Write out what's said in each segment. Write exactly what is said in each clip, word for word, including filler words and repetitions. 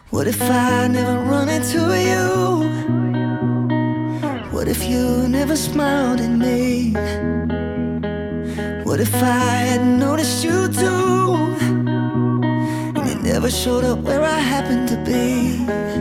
What if I never run into you? What if you never smiled at me? What if I hadn't noticed you too, and you never showed up where I happened to be?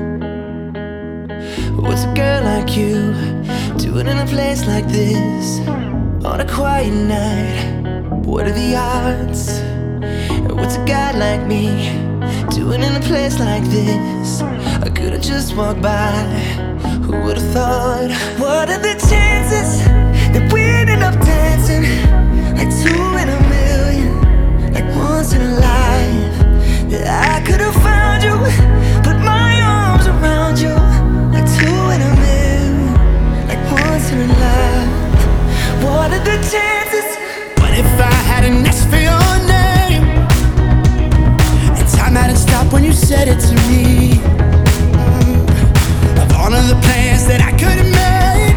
What's a girl like you doing in a place like this on a quiet night? What are the odds? What's a guy like me doing in a place like this? I could've just walked by. Who would've thought? What are the chances that we ended up dancing like two in a million, like once in a life? That I could've found you, put my arms around you, like two in a million, like once in a life. What are the chances? What if I hadn't asked for your name, and time hadn't stopped when you said it to me? Mm. Of all of the plans that I could've made,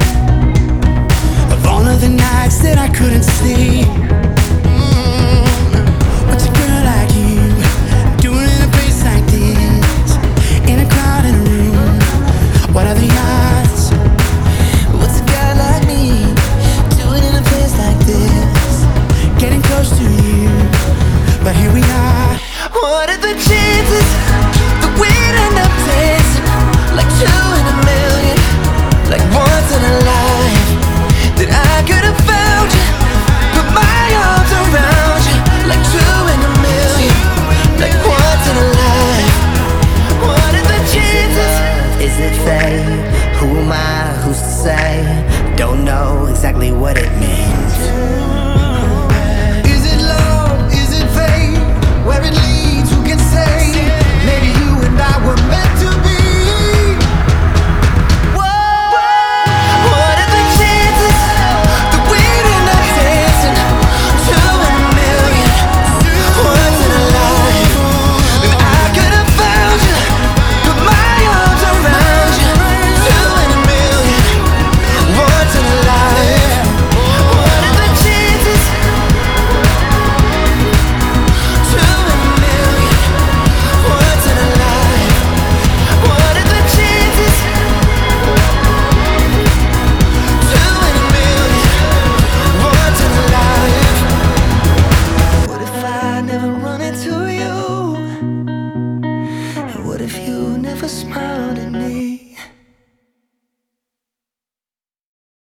of all of the nights that I couldn't sleep, mm. What's a girl like you doing in a place like this, in a crowded room? What are the odds? What's a guy like me doing in a place like this, Getting close to you, but here we are. what are the chances?